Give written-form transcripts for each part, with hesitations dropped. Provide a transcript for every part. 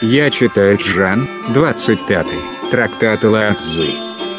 Я читаю Чжан, 25 трактат Лао Цзы.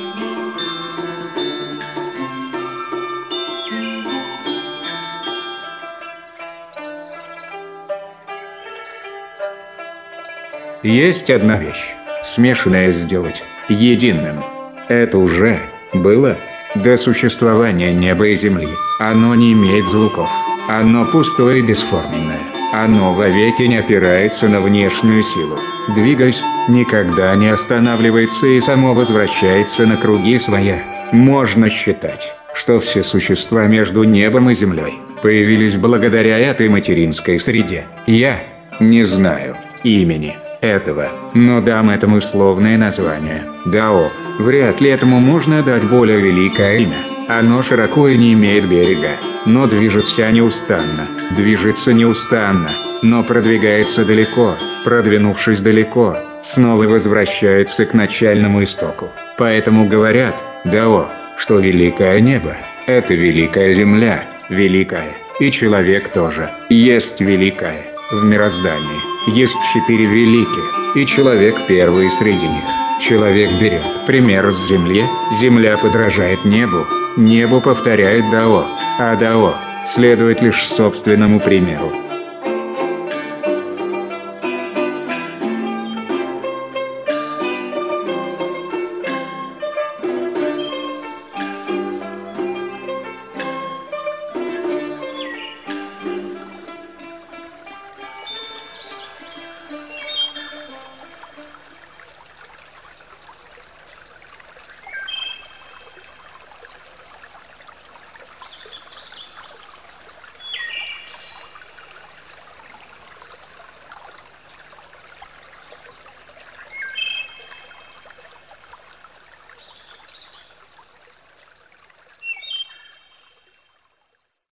Есть одна вещь, смешанная сделать единым. Это уже было до существования неба и земли. Оно не имеет звуков. Оно пустое и бесформенное. Оно вовеки не опирается на внешнюю силу. Двигаясь, никогда не останавливается и само возвращается на круги своя. Можно считать, что все существа между небом и землей появились благодаря этой материнской среде. Я не знаю имени этого, но дам этому условное название – Дао. Вряд ли этому можно дать более великое имя. Оно широко и не имеет берега, но движется неустанно, но продвигается далеко, продвинувшись далеко, снова возвращается к начальному истоку. Поэтому говорят, Дао, что великое небо – это великая земля, великая, и человек тоже, есть великая. В мироздании есть 4 великих, и человек первый среди них. Человек берет пример с земли, земля подражает небу, небо повторяет Дао, а Дао следует лишь собственному примеру.